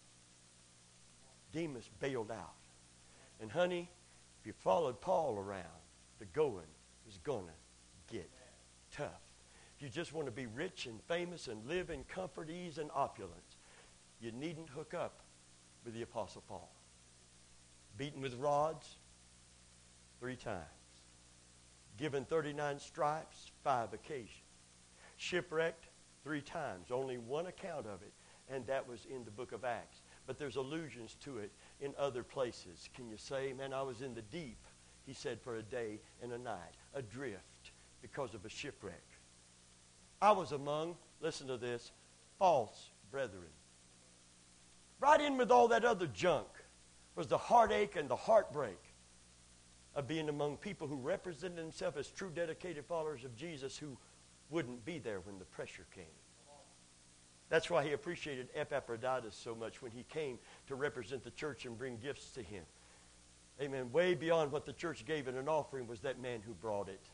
Demas bailed out. And honey, if you followed Paul around, the going is going to get tough. If you just want to be rich and famous and live in comfort, ease, and opulence, you needn't hook up with the Apostle Paul. Beaten with rods 3 times. Given 39 stripes 5 occasions. Shipwrecked 3 times. Only one account of it, and that was in the book of Acts. But there's allusions to it in other places. Can you say, man, I was in the deep, he said, for a day and a night, adrift because of a shipwreck. I was among, listen to this, false brethren. Right in with all that other junk was the heartache and the heartbreak of being among people who represented themselves as true dedicated followers of Jesus who wouldn't be there when the pressure came. That's why he appreciated Epaphroditus so much when he came to represent the church and bring gifts to him. Amen. Way beyond what the church gave in an offering was that man who brought it.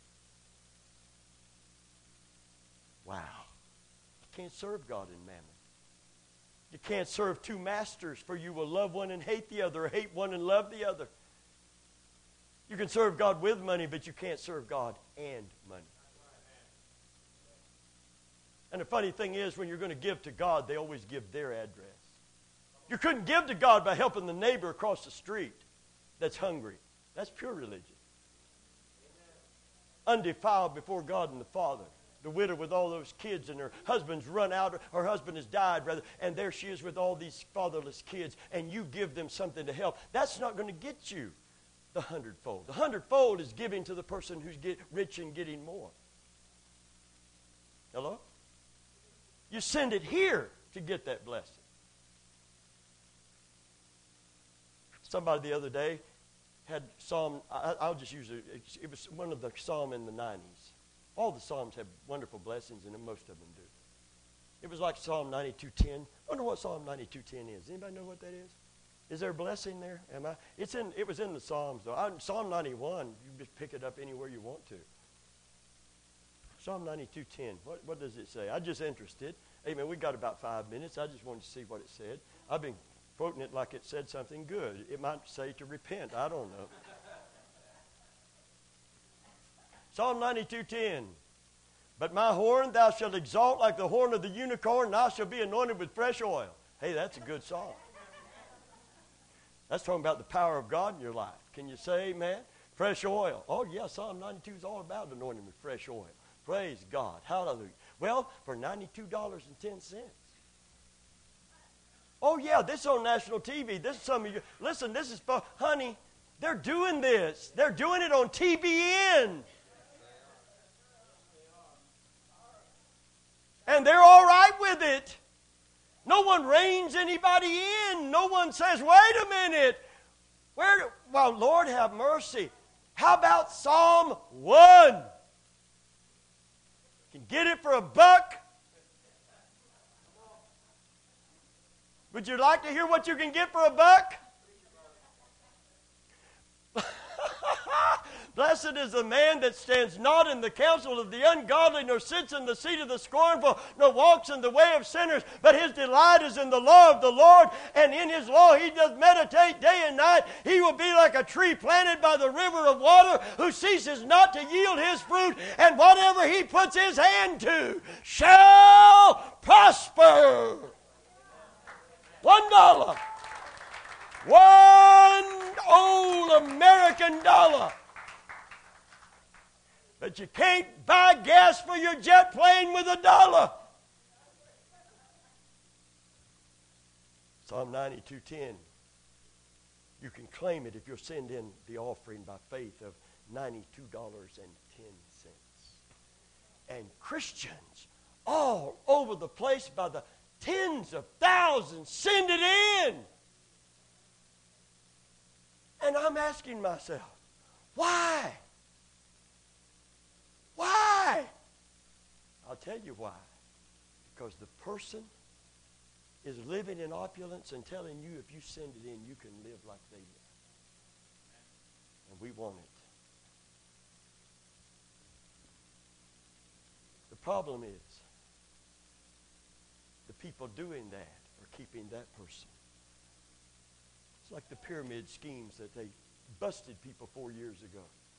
Wow. You can't serve God in mammon. You can't serve 2 masters, for you will love one and hate the other, or hate one and love the other. You can serve God with money, but you can't serve God and money. And the funny thing is, when you're going to give to God, they always give their address. You couldn't give to God by helping the neighbor across the street that's hungry. That's pure religion. Undefiled before God and the Father. The widow with all those kids, and her husband's run out, her husband has died, rather, and there she is with all these fatherless kids, and you give them something to help. That's not going to get you the 100-fold. The 100-fold is giving to the person who's rich and getting more. Hello? You send it here to get that blessing. Somebody the other day had Psalm, I'll just use it. It was one of the Psalm in the 90s. All the Psalms have wonderful blessings in them. Most of them do. It was like Psalm 92:10. I wonder what Psalm 92:10 is. Anybody know what that is? Is there a blessing there? It was in the Psalms, though. Psalm 91, you can just pick it up anywhere you want to. Psalm 92:10. What does it say? I'm just interested. Amen. We got about 5 minutes. I just wanted to see what it said. I've been quoting it like it said something good. It might say to repent. I don't know. Psalm 92:10. But my horn thou shalt exalt like the horn of the unicorn, and I shall be anointed with fresh oil. Hey, that's a good song. That's talking about the power of God in your life. Can you say amen? Fresh oil. Oh, yeah, Psalm 92 is all about anointing with fresh oil. Praise God. Hallelujah. Well, for $92.10. Oh, yeah, this is on national TV. This is some of you. Listen, this is for, honey, they're doing this. They're doing it on TBN. And they're all right with it. No one reins anybody in. No one says, wait a minute. Well, Lord have mercy. How about Psalm 1? Can get it for $1. Would you like to hear what you can get for $1? Blessed is the man that stands not in the counsel of the ungodly, nor sits in the seat of the scornful, nor walks in the way of sinners, but his delight is in the law of the Lord, and in his law he does meditate day and night. He will be like a tree planted by the river of water, who ceases not to yield his fruit, and whatever he puts his hand to shall prosper. $1. One old American dollar. But you can't buy gas for your jet plane with $1. Psalm 92:10. You can claim it if you'll send in the offering by faith of $92.10. And Christians all over the place by the tens of thousands send it in. And I'm asking myself, why? Why? I'll tell you why. Because the person is living in opulence and telling you if you send it in, you can live like they live. And we want it. The problem is, the people doing that are keeping that person. It's like the pyramid schemes that they busted people 4 years ago.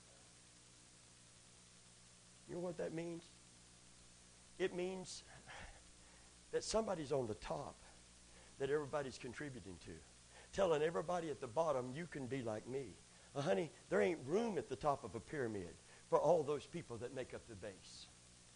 You know what that means? It means that somebody's on the top that everybody's contributing to, telling everybody at the bottom, you can be like me. Well, honey, there ain't room at the top of a pyramid for all those people that make up the base.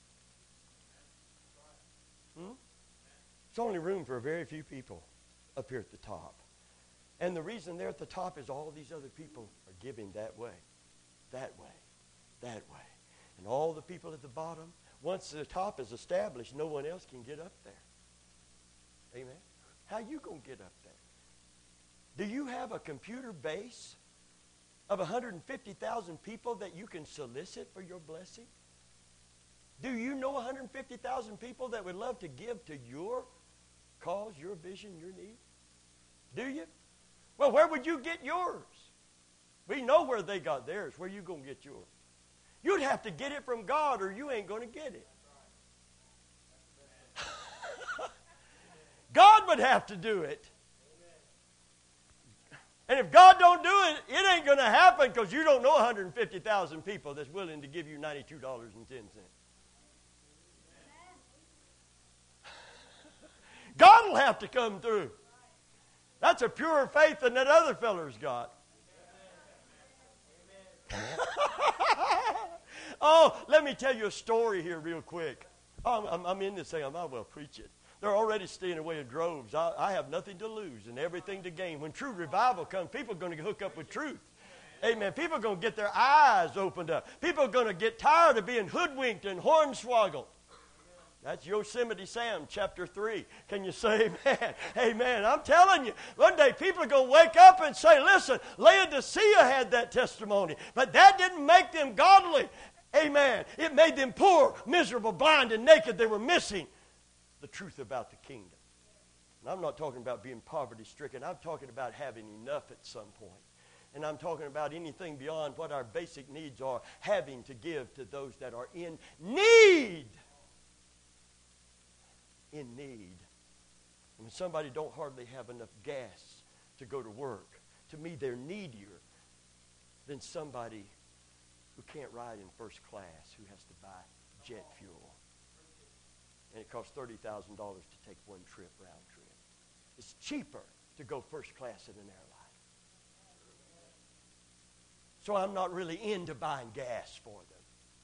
It's only room for a very few people up here at the top. And the reason they're at the top is all these other people are giving that way, that way, that way. And all the people at the bottom, once the top is established, no one else can get up there. Amen? How you going to get up there? Do you have a computer base of 150,000 people that you can solicit for your blessing? Do you know 150,000 people that would love to give to your cause, your vision, your need? Do you? Well, where would you get yours? We know where they got theirs. Where are you going to get yours? You'd have to get it from God or you ain't going to get it. God would have to do it. And if God don't do it, it ain't going to happen because you don't know 150,000 people that's willing to give you $92.10. God will have to come through. That's a purer faith than that other feller's got. Oh, let me tell you a story here real quick. I'm in this thing. I might as well preach it. They're already staying away in droves. I have nothing to lose and everything to gain. When true revival comes, people are going to hook up with truth. Amen. People are going to get their eyes opened up. People are going to get tired of being hoodwinked and hornswoggled. That's Yosemite Sam, chapter 3. Can you say amen? Amen. I'm telling you, one day people are going to wake up and say, listen, Laodicea had that testimony, but that didn't make them godly. Amen. It made them poor, miserable, blind, and naked. They were missing the truth about the kingdom. And I'm not talking about being poverty-stricken. I'm talking about having enough at some point. And I'm talking about anything beyond what our basic needs are, having to give to those that are in need. In need. And when somebody don't hardly have enough gas to go to work, to me they're needier than somebody who can't ride in first class, who has to buy jet fuel. And it costs $30,000 to take one trip, round trip. It's cheaper to go first class in an airline. So I'm not really into buying gas for them.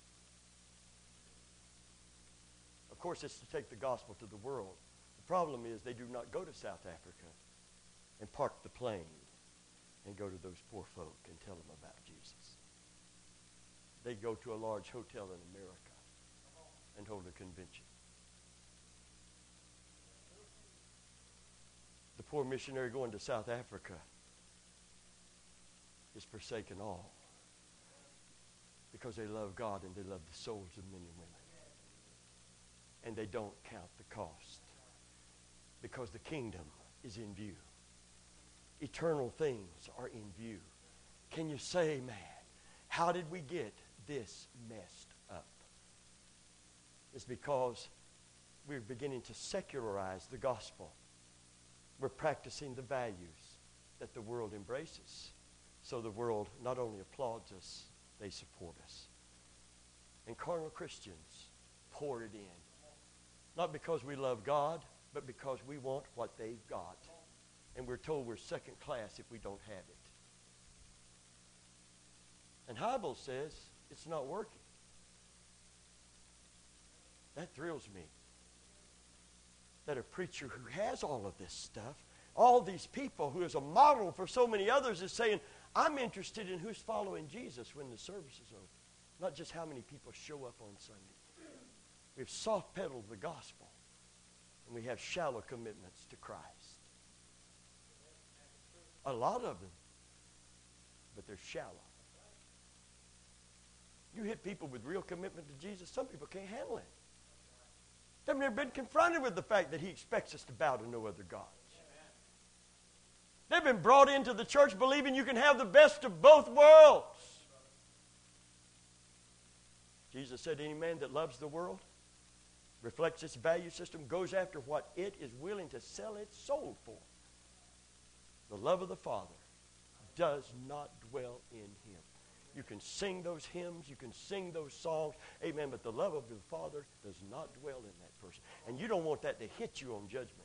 Of course, it's to take the gospel to the world. The problem is they do not go to South Africa and park the plane and go to those poor folk and tell them about Jesus. They go to a large hotel in America and hold a convention. The poor missionary going to South Africa is forsaken all because they love God and they love the souls of men and women. And they don't count the cost because the kingdom is in view. Eternal things are in view. Can you say, man, how did we get this messed up? It's because we're beginning to secularize the gospel. We're practicing the values that the world embraces. So the world not only applauds us, they support us. And carnal Christians pour it in. Not because we love God, but because we want what they've got. And we're told we're second class if we don't have it. And Hybel says it's not working. That thrills me. That a preacher who has all of this stuff, all these people, who is a model for so many others, is saying, I'm interested in who's following Jesus when the service is over. Not just how many people show up on Sunday. We've soft-pedaled the gospel, and we have shallow commitments to Christ. A lot of them, but they're shallow. You hit people with real commitment to Jesus, some people can't handle it. They've never been confronted with the fact that he expects us to bow to no other gods. They've been brought into the church believing you can have the best of both worlds. Jesus said, any man that loves the world, reflects its value system, goes after what it is willing to sell its soul for. The love of the Father does not dwell in him. You can sing those hymns, you can sing those songs, amen, but the love of the Father does not dwell in that person. And you don't want that to hit you on Judgment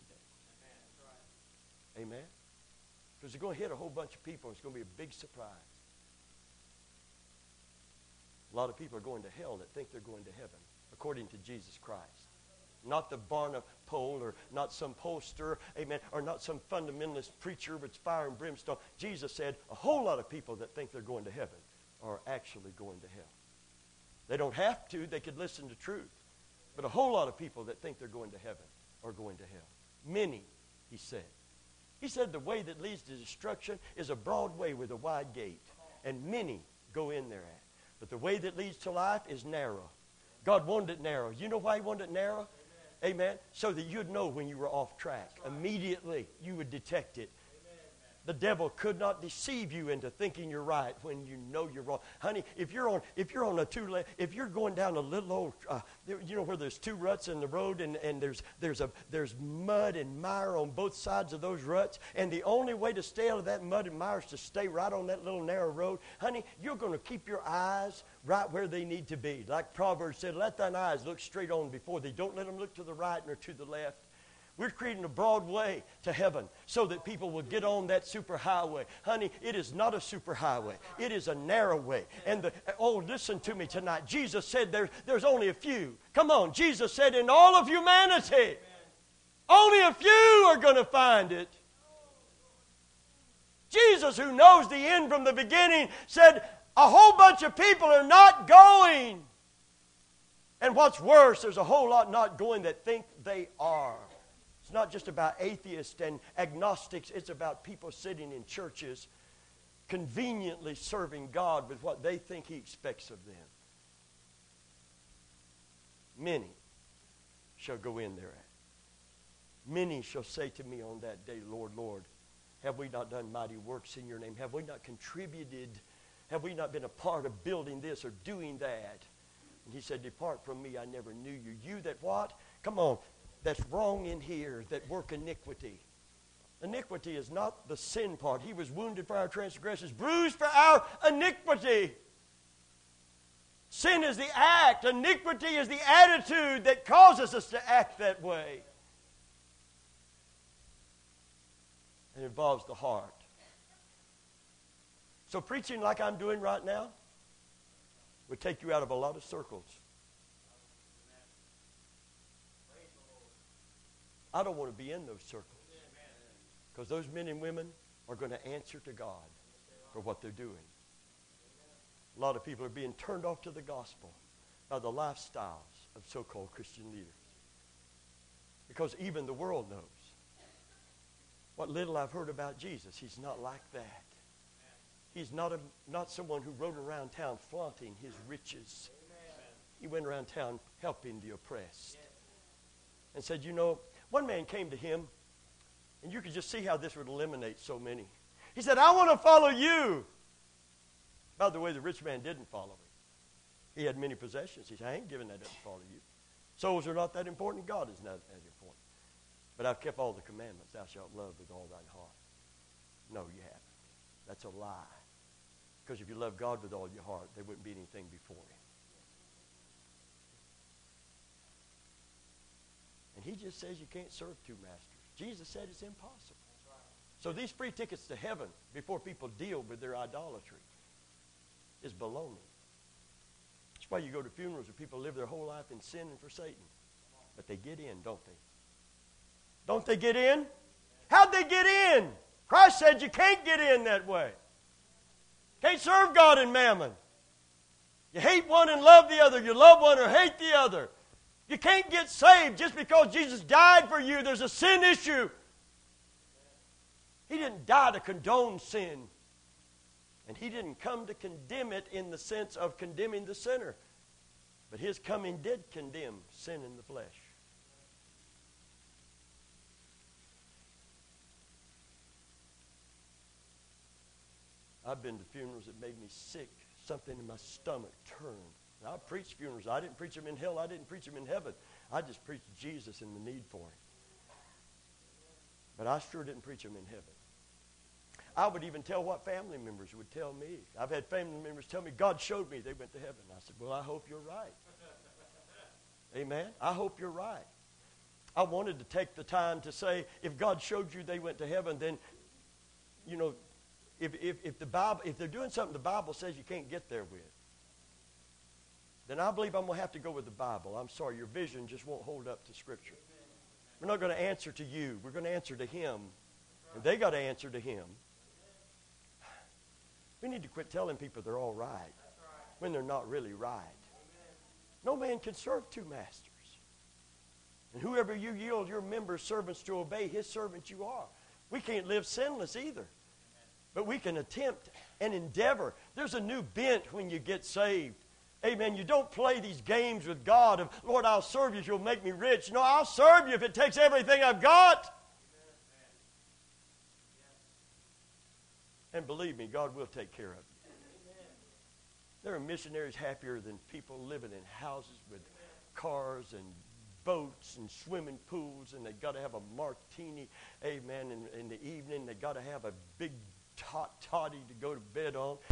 Day. Amen? Because you're going to hit a whole bunch of people and it's going to be a big surprise. A lot of people are going to hell that think they're going to heaven, according to Jesus Christ. Not the Barna poll, or not some pollster, amen, or not some fundamentalist preacher with fire and brimstone. Jesus said a whole lot of people that think they're going to heaven are actually going to hell. They don't have to. They could listen to truth. But a whole lot of people that think they're going to heaven are going to hell. Many, he said. He said the way that leads to destruction is a broad way with a wide gate, and many go in there at. But the way that leads to life is narrow. God wanted it narrow. You know why he wanted it narrow? Amen. So that you'd know when you were off track. Immediately you would detect it. The devil could not deceive you into thinking you're right when you know you're wrong. Honey, if you're on a two-lane, if you're going down a little old, you know where there's two ruts in the road and there's mud and mire on both sides of those ruts, and the only way to stay out of that mud and mire is to stay right on that little narrow road. Honey, you're going to keep your eyes right where they need to be. Like Proverbs said, let thine eyes look straight on before thee. Don't let them look to the right nor to the left. We're creating a broad way to heaven so that people will get on that superhighway. Honey, it is not a superhighway. It is a narrow way. And listen to me tonight. Jesus said there's only a few. Come on. Jesus said in all of humanity, only a few are going to find it. Jesus, who knows the end from the beginning, said a whole bunch of people are not going. And what's worse, there's a whole lot not going that think they are. It's not just about atheists and agnostics. It's about people sitting in churches conveniently serving God with what they think he expects of them. many shall go in thereat. Many shall say to me on that day, Lord, Lord, have we not done mighty works in your name? Have we not contributed? Have we not been a part of building this or doing that? And he said, depart from me, I never knew you. You that what? Come on, that's wrong in here, that work iniquity. Iniquity is not the sin part. He was wounded for our transgressions, bruised for our iniquity. Sin is the act. Iniquity is the attitude that causes us to act that way. It involves the heart. So preaching like I'm doing right now would take you out of a lot of circles. I don't want to be in those circles. Because those men and women are going to answer to God for what they're doing. A lot of people are being turned off to the gospel by the lifestyles of so-called Christian leaders. Because even the world knows. What little I've heard about Jesus, he's not like that. He's not someone who rode around town flaunting his riches. He went around town helping the oppressed. And said, you know, one man came to him, and you could just see how this would eliminate so many. He said, I want to follow you. By the way, the rich man didn't follow him. He had many possessions. He said, I ain't giving that up to follow you. Souls are not that important. God is not that important. But I've kept all the commandments. Thou shalt love with all thine heart. No, you haven't. That's a lie. Because if you love God with all your heart, there wouldn't be anything before him. And he just says you can't serve two masters. Jesus said it's impossible. So these free tickets to heaven before people deal with their idolatry is baloney. That's why you go to funerals where people live their whole life in sin and for Satan. But they get in, don't they? Don't they get in? How'd they get in? Christ said you can't get in that way. Can't serve God and mammon. You hate one and love the other. You love one or hate the other. You can't get saved just because Jesus died for you. There's a sin issue. He didn't die to condone sin. And he didn't come to condemn it in the sense of condemning the sinner. But his coming did condemn sin in the flesh. I've been to funerals that made me sick. Something in my stomach turned. I preached funerals. I didn't preach them in hell. I didn't preach them in heaven. I just preached Jesus and the need for him. But I sure didn't preach them in heaven. I would even tell what family members would tell me. I've had family members tell me, God showed me they went to heaven. I said, well, I hope you're right. Amen? I hope you're right. I wanted to take the time to say, if God showed you they went to heaven, then, you know, if they're doing something the Bible says you can't get there with, then I believe I'm going to have to go with the Bible. I'm sorry, your vision just won't hold up to Scripture. We're not going to answer to you. We're going to answer to him. And they got to answer to him. We need to quit telling people they're all right when they're not really right. No man can serve two masters. And whoever you yield your members' servants to obey, his servant you are. We can't live sinless either. But we can attempt and endeavor. There's a new bent when you get saved. Amen. You don't play these games with God of, Lord, I'll serve you if you'll make me rich. No, I'll serve you if it takes everything I've got. And believe me, God will take care of you. There are missionaries happier than people living in houses with cars and boats and swimming pools, and they've got to have a martini, amen, in the evening. They've got to have a big toddy to go to bed on.